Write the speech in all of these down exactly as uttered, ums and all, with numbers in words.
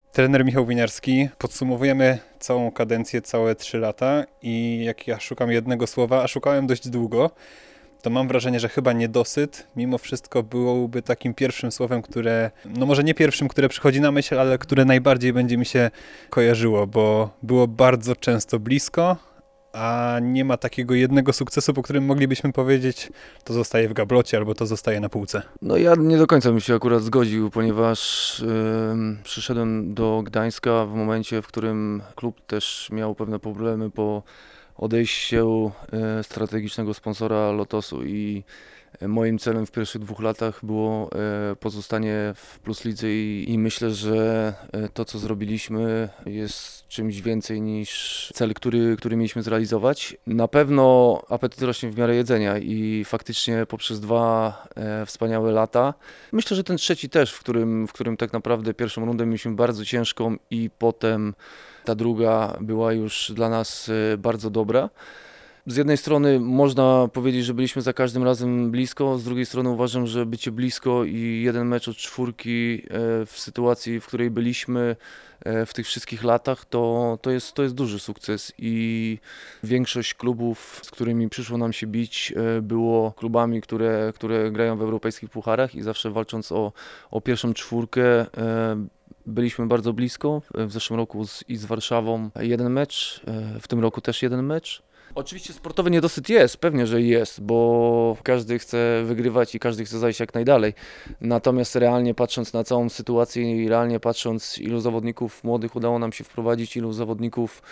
Trener Michał Winiarski. Podsumowujemy całą kadencję, całe trzy lata i jak ja szukam jednego słowa, a szukałem dość długo, to mam wrażenie, że chyba niedosyt mimo wszystko byłoby takim pierwszym słowem, które, no może nie pierwszym, które przychodzi na myśl, ale które najbardziej będzie mi się kojarzyło, bo było bardzo często blisko, a nie ma takiego jednego sukcesu, po którym moglibyśmy powiedzieć, to zostaje w gablocie albo to zostaje na półce. No ja nie do końca bym się akurat zgodził, ponieważ ym, przyszedłem do Gdańska w momencie, w którym klub też miał pewne problemy po odejściu y, strategicznego sponsora Lotosu i moim celem w pierwszych dwóch latach było e, pozostanie w Plus Lidze i, i myślę, że e, to co zrobiliśmy jest czymś więcej niż cel, który, który mieliśmy zrealizować. Na pewno apetyt rośnie w miarę jedzenia i faktycznie poprzez dwa e, wspaniałe lata, myślę, że ten trzeci też, w którym, w którym tak naprawdę pierwszą rundę mieliśmy bardzo ciężką i potem ta druga była już dla nas e, bardzo dobra. Z jednej strony można powiedzieć, że byliśmy za każdym razem blisko, z drugiej strony uważam, że bycie blisko i jeden mecz od czwórki w sytuacji, w której byliśmy w tych wszystkich latach, to, to, jest, to jest duży sukces i większość klubów, z którymi przyszło nam się bić, było klubami, które, które grają w europejskich pucharach i zawsze walcząc o, o pierwszą czwórkę byliśmy bardzo blisko. W zeszłym roku z, i z Warszawą jeden mecz, w tym roku też jeden mecz. Oczywiście sportowy niedosyt jest, pewnie, że jest, bo każdy chce wygrywać i każdy chce zajść jak najdalej. Natomiast realnie patrząc na całą sytuację i realnie patrząc, ilu zawodników młodych udało nam się wprowadzić, ilu zawodników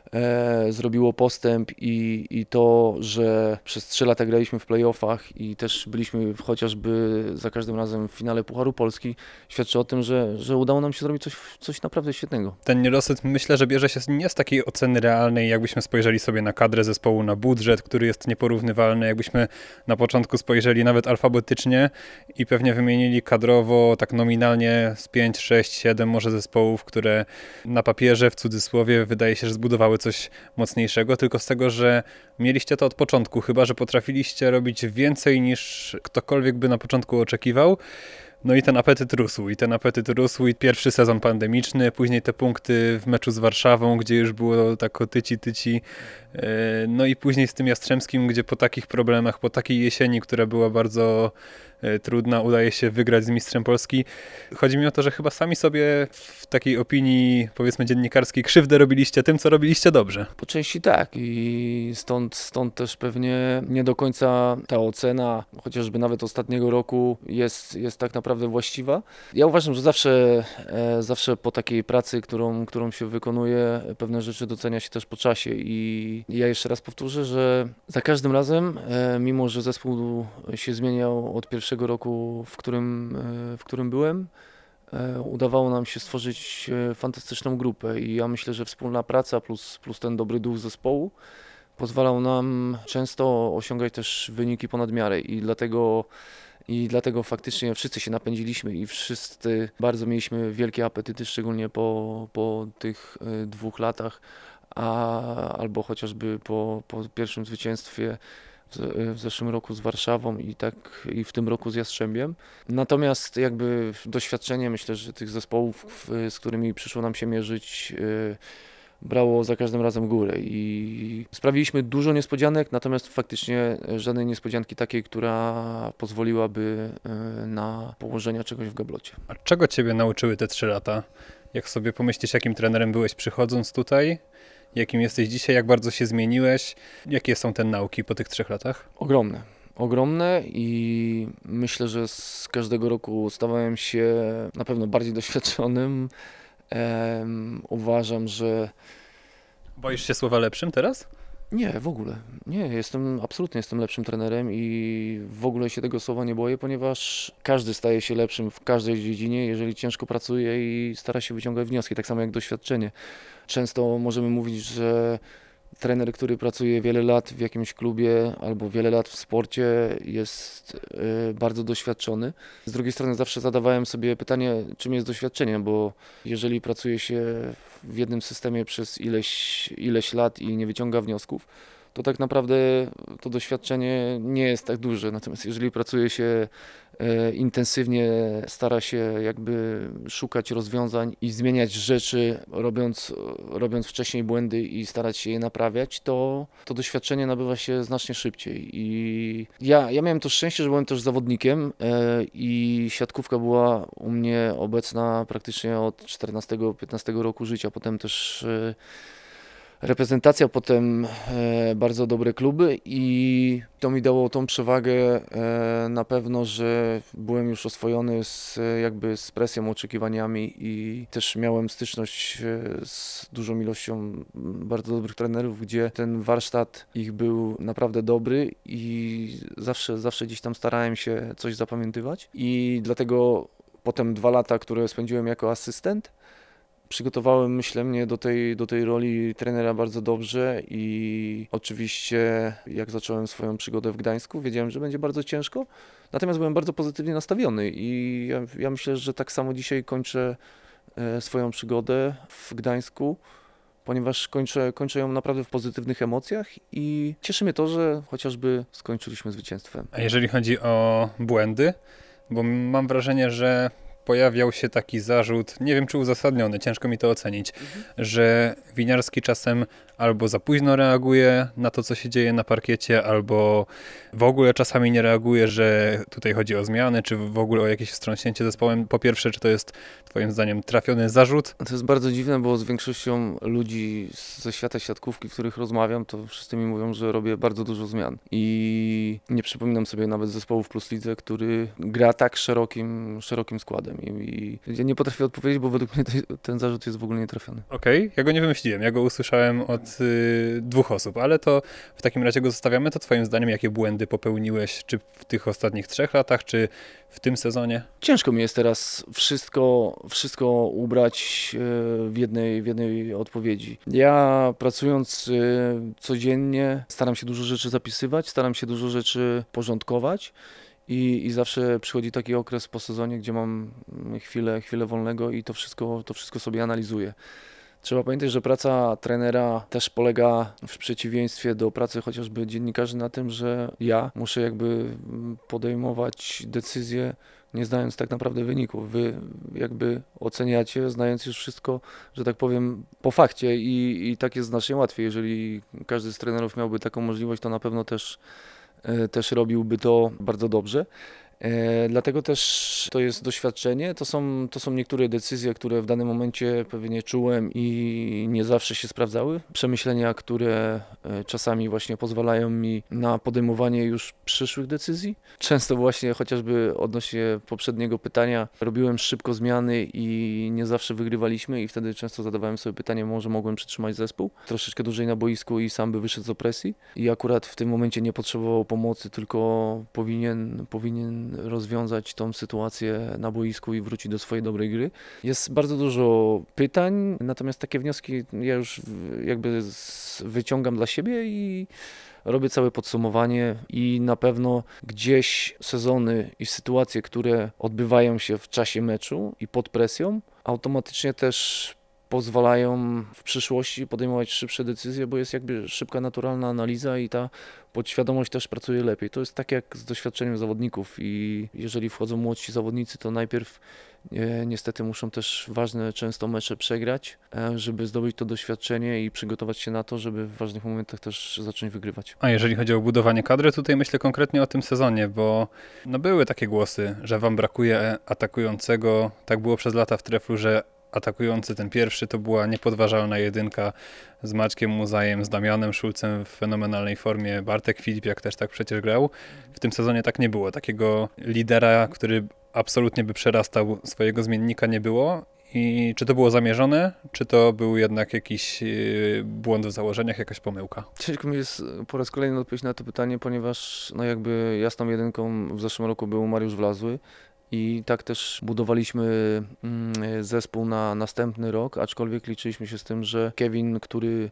e, zrobiło postęp i, i to, że przez trzy lata graliśmy w playoffach i też byliśmy chociażby za każdym razem w finale Pucharu Polski, świadczy o tym, że, że udało nam się zrobić coś, coś naprawdę świetnego. Ten niedosyt myślę, że bierze się nie z takiej oceny realnej, jakbyśmy spojrzeli sobie na kadrę zespołu, na budżet, który jest nieporównywalny, jakbyśmy na początku spojrzeli nawet alfabetycznie i pewnie wymienili kadrowo, tak nominalnie z pięć, sześć, siedem może zespołów, które na papierze, w cudzysłowie, wydaje się, że zbudowały coś mocniejszego, tylko z tego, że mieliście to od początku, chyba że potrafiliście robić więcej niż ktokolwiek by na początku oczekiwał. No i ten apetyt rósł, i ten apetyt rósł, i pierwszy sezon pandemiczny, później te punkty w meczu z Warszawą, gdzie już było tak o tyci, tyci, no i później z tym Jastrzębskim, gdzie po takich problemach, po takiej jesieni, która była bardzo trudna, udaje się wygrać z mistrzem Polski. Chodzi mi o to, że chyba sami sobie w takiej opinii, powiedzmy dziennikarskiej, krzywdę robiliście tym, co robiliście dobrze. Po części tak i stąd, stąd też pewnie nie do końca ta ocena, chociażby nawet ostatniego roku jest, jest tak naprawdę właściwa. Ja uważam, że zawsze, zawsze po takiej pracy, którą, którą się wykonuje, pewne rzeczy docenia się też po czasie i ja jeszcze raz powtórzę, że za każdym razem, mimo że zespół się zmieniał od pierwszego roku, w którym, w którym byłem, udawało nam się stworzyć fantastyczną grupę i ja myślę, że wspólna praca plus, plus ten dobry duch zespołu pozwalał nam często osiągać też wyniki ponad miarę i dlatego, i dlatego faktycznie wszyscy się napędziliśmy i wszyscy bardzo mieliśmy wielkie apetyty, szczególnie po, po tych dwóch latach, a, albo chociażby po, po pierwszym zwycięstwie w zeszłym roku z Warszawą i tak i w tym roku z Jastrzębiem. Natomiast jakby doświadczenie, myślę, że tych zespołów, z którymi przyszło nam się mierzyć, brało za każdym razem górę i sprawiliśmy dużo niespodzianek, natomiast faktycznie żadnej niespodzianki takiej, która pozwoliłaby na położenie czegoś w gablocie. A czego ciebie nauczyły te trzy lata? Jak sobie pomyślisz, jakim trenerem byłeś przychodząc tutaj? Jakim jesteś dzisiaj? Jak bardzo się zmieniłeś? Jakie są te nauki po tych trzech latach? Ogromne. Ogromne i myślę, że z każdego roku stawałem się na pewno bardziej doświadczonym. Um, uważam, że... Boisz się słowa lepszym teraz? Nie, w ogóle. Nie, jestem, absolutnie jestem lepszym trenerem i w ogóle się tego słowa nie boję, ponieważ każdy staje się lepszym w każdej dziedzinie, jeżeli ciężko pracuje i stara się wyciągać wnioski, tak samo jak doświadczenie. Często możemy mówić, że trener, który pracuje wiele lat w jakimś klubie albo wiele lat w sporcie jest y, bardzo doświadczony. Z drugiej strony zawsze zadawałem sobie pytanie, czym jest doświadczenie, bo jeżeli pracuje się w jednym systemie przez ileś, ileś lat i nie wyciąga wniosków, to tak naprawdę to doświadczenie nie jest tak duże. Natomiast jeżeli pracuje się e, intensywnie, stara się jakby szukać rozwiązań i zmieniać rzeczy, robiąc, robiąc wcześniej błędy i starać się je naprawiać, to to doświadczenie nabywa się znacznie szybciej. I ja, ja miałem to szczęście, że byłem też zawodnikiem e, i siatkówka była u mnie obecna praktycznie od czternastego piętnastego roku życia. Potem też e, reprezentacja, potem e, bardzo dobre kluby i to mi dało tą przewagę e, na pewno, że byłem już oswojony z, jakby z presją, oczekiwaniami i też miałem styczność e, z dużą ilością bardzo dobrych trenerów, gdzie ten warsztat ich był naprawdę dobry i zawsze, zawsze gdzieś tam starałem się coś zapamiętywać i dlatego potem dwa lata, które spędziłem jako asystent, przygotowałem, myślę, mnie do tej, do tej roli trenera bardzo dobrze i oczywiście jak zacząłem swoją przygodę w Gdańsku, wiedziałem, że będzie bardzo ciężko, natomiast byłem bardzo pozytywnie nastawiony i ja, ja myślę, że tak samo dzisiaj kończę e, swoją przygodę w Gdańsku, ponieważ kończę, kończę ją naprawdę w pozytywnych emocjach i cieszy mnie to, że chociażby skończyliśmy zwycięstwem. A jeżeli chodzi o błędy, bo mam wrażenie, że pojawiał się taki zarzut, nie wiem czy uzasadniony, ciężko mi to ocenić, mhm. że Winiarski czasem albo za późno reaguje na to, co się dzieje na parkiecie, albo w ogóle czasami nie reaguje, że tutaj chodzi o zmiany, czy w ogóle o jakieś wstrząśnięcie zespołem. Po pierwsze, czy to jest twoim zdaniem trafiony zarzut? To jest bardzo dziwne, bo z większością ludzi ze świata siatkówki, w których rozmawiam, to wszyscy mi mówią, że robię bardzo dużo zmian. I nie przypominam sobie nawet zespołu w Plus Lidze, który gra tak szerokim, szerokim składem. I, i ja nie potrafię odpowiedzieć, bo według mnie to, ten zarzut jest w ogóle nietrafiony. Okej, okay. Ja go nie wymyśliłem, ja go usłyszałem od y, dwóch osób, ale to w takim razie go zostawiamy. To twoim zdaniem jakie błędy popełniłeś, czy w tych ostatnich trzech latach, czy w tym sezonie? Ciężko mi jest teraz wszystko, wszystko ubrać w jednej, w jednej odpowiedzi. Ja pracując codziennie staram się dużo rzeczy zapisywać, staram się dużo rzeczy porządkować. I, I zawsze przychodzi taki okres po sezonie, gdzie mam chwilę, chwilę wolnego i to wszystko, to wszystko sobie analizuję. Trzeba pamiętać, że praca trenera też polega w przeciwieństwie do pracy chociażby dziennikarzy na tym, że ja muszę jakby podejmować decyzje, nie znając tak naprawdę wyników. Wy jakby oceniacie, znając już wszystko, że tak powiem, po fakcie i, i tak jest znacznie łatwiej. Jeżeli każdy z trenerów miałby taką możliwość, to na pewno też też robiłby to bardzo dobrze. E, dlatego też to jest doświadczenie, to są, to są niektóre decyzje, które w danym momencie pewnie czułem i nie zawsze się sprawdzały. Przemyślenia, które czasami właśnie pozwalają mi na podejmowanie już przyszłych decyzji. Często właśnie chociażby odnośnie poprzedniego pytania robiłem szybko zmiany i nie zawsze wygrywaliśmy i wtedy często zadawałem sobie pytanie, może mogłem przytrzymać zespół troszeczkę dłużej na boisku i sam by wyszedł z opresji i akurat w tym momencie nie potrzebował pomocy, tylko powinien, powinien rozwiązać tą sytuację na boisku i wrócić do swojej dobrej gry. Jest bardzo dużo pytań, natomiast takie wnioski ja już jakby wyciągam dla siebie i robię całe podsumowanie i na pewno gdzieś sezony i sytuacje, które odbywają się w czasie meczu i pod presją, automatycznie też pozwalają w przyszłości podejmować szybsze decyzje, bo jest jakby szybka, naturalna analiza i ta podświadomość też pracuje lepiej. To jest tak jak z doświadczeniem zawodników i jeżeli wchodzą młodsi zawodnicy, to najpierw e, niestety muszą też ważne często mecze przegrać, e, żeby zdobyć to doświadczenie i przygotować się na to, żeby w ważnych momentach też zacząć wygrywać. A jeżeli chodzi o budowanie kadry, tutaj myślę konkretnie o tym sezonie, bo no były takie głosy, że wam brakuje atakującego. Tak było przez lata w Treflu, że atakujący ten pierwszy to była niepodważalna jedynka z Maćkiem Muzajem, z Damianem Szulcem w fenomenalnej formie. Bartek Filipiak też tak przecież grał. W tym sezonie tak nie było. Takiego lidera, który absolutnie by przerastał swojego zmiennika, nie było. I czy to było zamierzone, czy to był jednak jakiś błąd w założeniach, jakaś pomyłka? Ciężko mi jest po raz kolejny odpowiedzieć na to pytanie, ponieważ no jakby jasną jedynką w zeszłym roku był Mariusz Wlazły. I tak też budowaliśmy zespół na następny rok, aczkolwiek liczyliśmy się z tym, że Kevin, który,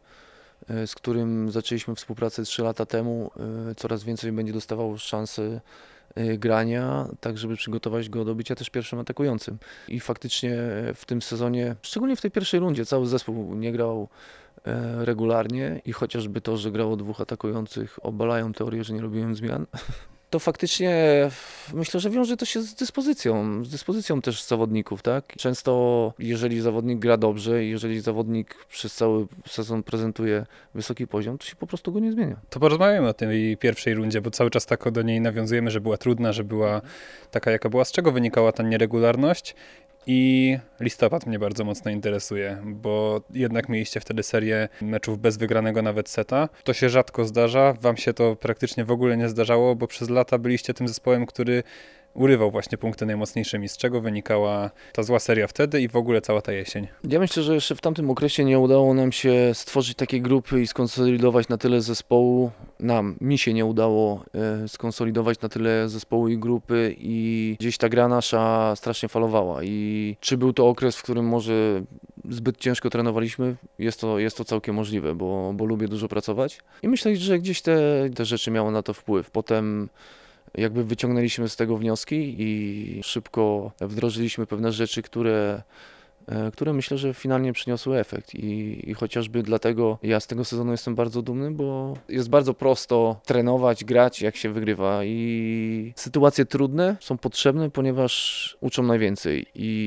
z którym zaczęliśmy współpracę trzy lata temu, coraz więcej będzie dostawał szansy y, grania, tak żeby przygotować go do bycia też pierwszym atakującym. I faktycznie w tym sezonie, szczególnie w tej pierwszej rundzie, cały zespół nie grał e, regularnie i chociażby to, że grało dwóch atakujących, obalają teorię, że nie robiłem zmian. To faktycznie myślę, że wiąże to się z dyspozycją, z dyspozycją też zawodników, tak? Często jeżeli zawodnik gra dobrze i jeżeli zawodnik przez cały sezon prezentuje wysoki poziom, to się po prostu go nie zmienia. To porozmawiamy o tej pierwszej rundzie, bo cały czas tak do niej nawiązujemy, że była trudna, że była taka jaka była. Z czego wynikała ta nieregularność? I listopad mnie bardzo mocno interesuje, bo jednak mieliście wtedy serię meczów bez wygranego nawet seta. To się rzadko zdarza, wam się to praktycznie w ogóle nie zdarzało, bo przez lata byliście tym zespołem, który urywał właśnie punkty najmocniejszymi. Z czego wynikała ta zła seria wtedy i w ogóle cała ta jesień? Ja myślę, że jeszcze w tamtym okresie nie udało nam się stworzyć takiej grupy i skonsolidować na tyle zespołu. Nam, mi się nie udało e, skonsolidować na tyle zespołu i grupy i gdzieś ta gra nasza strasznie falowała. I czy był to okres, w którym może zbyt ciężko trenowaliśmy? Jest to, jest to całkiem możliwe, bo, bo lubię dużo pracować. I myślę, że gdzieś te, te rzeczy miały na to wpływ. Potem jakby wyciągnęliśmy z tego wnioski i szybko wdrożyliśmy pewne rzeczy, które, które myślę, że finalnie przyniosły efekt i, i chociażby dlatego ja z tego sezonu jestem bardzo dumny, bo jest bardzo prosto trenować, grać jak się wygrywa i sytuacje trudne są potrzebne, ponieważ uczą najwięcej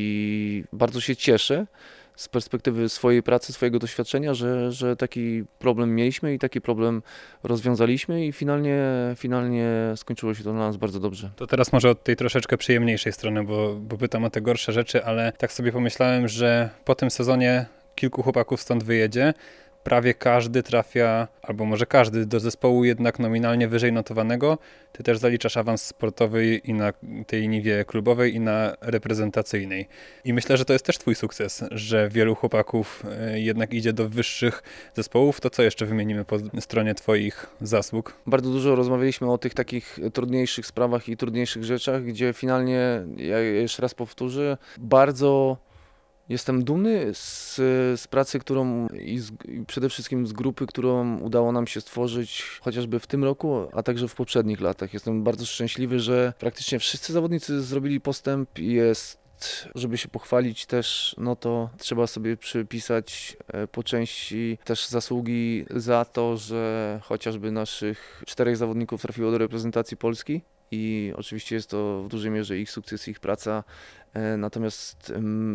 i bardzo się cieszę z perspektywy swojej pracy, swojego doświadczenia, że, że taki problem mieliśmy i taki problem rozwiązaliśmy i finalnie, finalnie skończyło się to dla nas bardzo dobrze. To teraz może od tej troszeczkę przyjemniejszej strony, bo, bo pytam o te gorsze rzeczy, ale tak sobie pomyślałem, że po tym sezonie kilku chłopaków stąd wyjedzie. Prawie każdy trafia, albo może każdy, do zespołu jednak nominalnie wyżej notowanego. Ty też zaliczasz awans sportowy i na tej niwie klubowej, i na reprezentacyjnej. I myślę, że to jest też twój sukces, że wielu chłopaków jednak idzie do wyższych zespołów. To co jeszcze wymienimy po stronie twoich zasług? Bardzo dużo rozmawialiśmy o tych takich trudniejszych sprawach i trudniejszych rzeczach, gdzie finalnie, ja jeszcze raz powtórzę, bardzo jestem dumny z, z pracy, którą i, z, i przede wszystkim z grupy, którą udało nam się stworzyć chociażby w tym roku, a także w poprzednich latach. Jestem bardzo szczęśliwy, że praktycznie wszyscy zawodnicy zrobili postęp i jest, żeby się pochwalić też, no to trzeba sobie przypisać po części też zasługi za to, że chociażby naszych czterech zawodników trafiło do reprezentacji Polski. I oczywiście jest to w dużej mierze ich sukces, ich praca, natomiast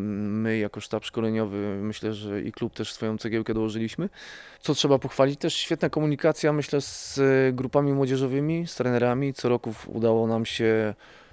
my jako sztab szkoleniowy myślę, że i klub też swoją cegiełkę dołożyliśmy. Co trzeba pochwalić, też świetna komunikacja myślę z grupami młodzieżowymi, z trenerami. Co roku udało nam się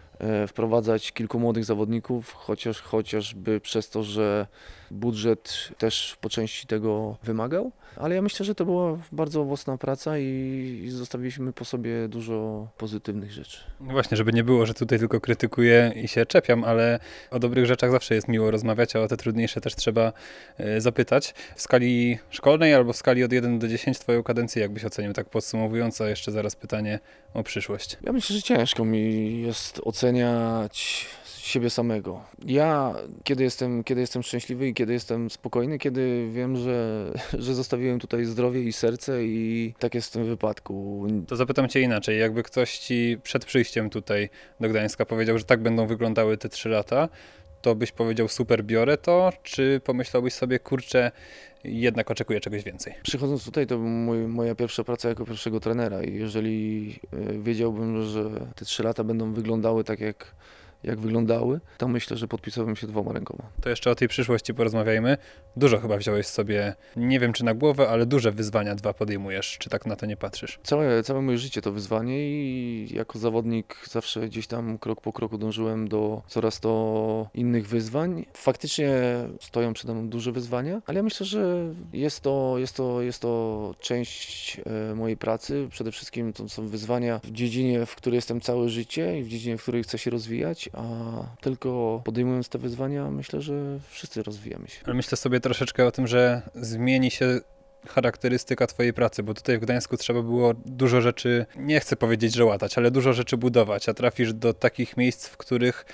wprowadzać kilku młodych zawodników, chociaż, chociażby przez to, że budżet też po części tego wymagał, ale ja myślę, że to była bardzo owocna praca i zostawiliśmy po sobie dużo pozytywnych rzeczy. No właśnie, żeby nie było, że tutaj tylko krytykuję i się czepiam, ale o dobrych rzeczach zawsze jest miło rozmawiać, a o te trudniejsze też trzeba zapytać. W skali szkolnej albo w skali od jeden do dziesięciu twoją kadencję jakbyś ocenił, tak podsumowując, a jeszcze zaraz pytanie o przyszłość. Ja myślę, że ciężko mi jest oceniać siebie samego. Ja, kiedy jestem, kiedy jestem szczęśliwy i kiedy jestem spokojny, kiedy wiem, że, że zostawiłem tutaj zdrowie i serce i tak jest w tym wypadku. To zapytam cię inaczej. Jakby ktoś ci przed przyjściem tutaj do Gdańska powiedział, że tak będą wyglądały te trzy lata, to byś powiedział super, biorę to, czy pomyślałbyś sobie, kurczę, jednak oczekuję czegoś więcej? Przychodząc tutaj, to mój, moja pierwsza praca jako pierwszego trenera i jeżeli wiedziałbym, że te trzy lata będą wyglądały tak jak jak wyglądały, to myślę, że podpisałbym się dwoma rękoma. To jeszcze o tej przyszłości porozmawiajmy. Dużo chyba wziąłeś sobie, nie wiem czy na głowę, ale duże wyzwania dwa podejmujesz. Czy tak na to nie patrzysz? Całe, całe moje życie to wyzwanie i jako zawodnik zawsze gdzieś tam krok po kroku dążyłem do coraz to innych wyzwań. Faktycznie stoją przede mną duże wyzwania, ale ja myślę, że jest to, jest to, jest to część mojej pracy. Przede wszystkim to są wyzwania w dziedzinie, w której jestem całe życie i w dziedzinie, w której chcę się rozwijać, a tylko podejmując te wyzwania, myślę, że wszyscy rozwijamy się. Ale myślę sobie troszeczkę o tym, że zmieni się charakterystyka twojej pracy, bo tutaj w Gdańsku trzeba było dużo rzeczy, nie chcę powiedzieć, że łatać, ale dużo rzeczy budować, a trafisz do takich miejsc, w których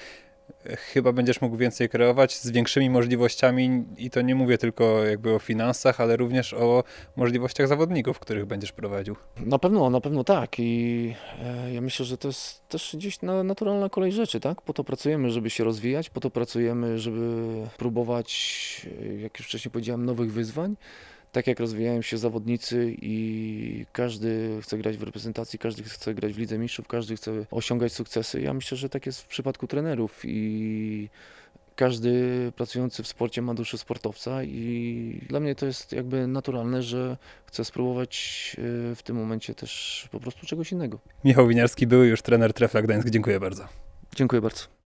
chyba będziesz mógł więcej kreować z większymi możliwościami i to nie mówię tylko jakby o finansach, ale również o możliwościach zawodników, których będziesz prowadził. Na pewno, na pewno tak i e, ja myślę, że to jest też gdzieś na, naturalna kolej rzeczy, tak? Po to pracujemy, żeby się rozwijać, po to pracujemy, żeby próbować, e, jak już wcześniej powiedziałem, nowych wyzwań. Tak jak rozwijają się zawodnicy i każdy chce grać w reprezentacji, każdy chce grać w Lidze Mistrzów, każdy chce osiągać sukcesy. Ja myślę, że tak jest w przypadku trenerów i każdy pracujący w sporcie ma duszę sportowca i dla mnie to jest jakby naturalne, że chcę spróbować y, w tym momencie też po prostu czegoś innego. Michał Winiarski, były już trener Trefla Gdańsk. Dziękuję bardzo. Dziękuję bardzo.